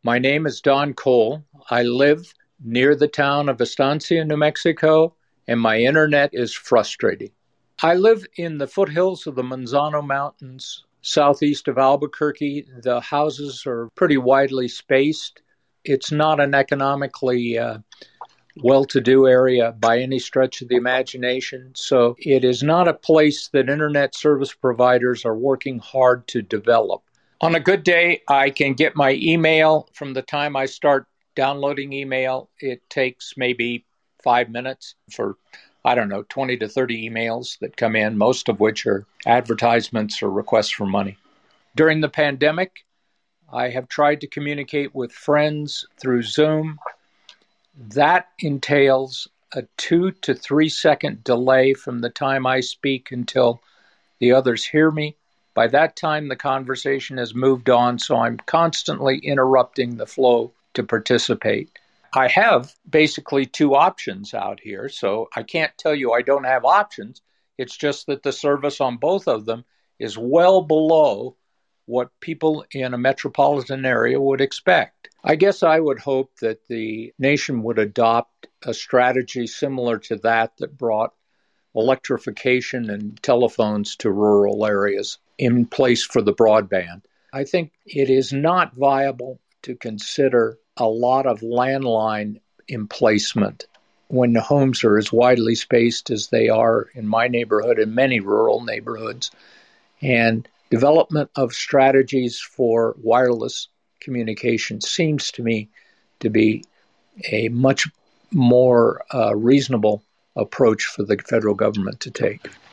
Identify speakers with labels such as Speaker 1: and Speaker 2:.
Speaker 1: My name is Don Cole. I live near the town of Estancia, New Mexico, and my internet is frustrating. I live in the foothills of the Manzano Mountains, southeast of Albuquerque. The houses are pretty widely spaced. It's not an economically well-to-do area by any stretch of the imagination, so it is not a place that internet service providers are working hard to develop. On a good day, I can get my email from the time I start downloading email. It takes maybe 5 minutes for, 20 to 30 emails that come in, most of which are advertisements or requests for money. During the pandemic, I have tried to communicate with friends through Zoom. That entails a 2 to 3 second delay from the time I speak until the others hear me. By that time, the conversation has moved on, so I'm constantly interrupting the flow to participate. I have basically two options out here, so I can't tell you I don't have options. It's just that the service on both of them is well below what people in a metropolitan area would expect. I guess I would hope that the nation would adopt a strategy similar to that brought electrification and telephones to rural areas in place for the broadband. I think it is not viable to consider a lot of landline emplacement when the homes are as widely spaced as they are in my neighborhood and many rural neighborhoods. And development of strategies for wireless communication seems to me to be a much more reasonable approach for the federal government to take.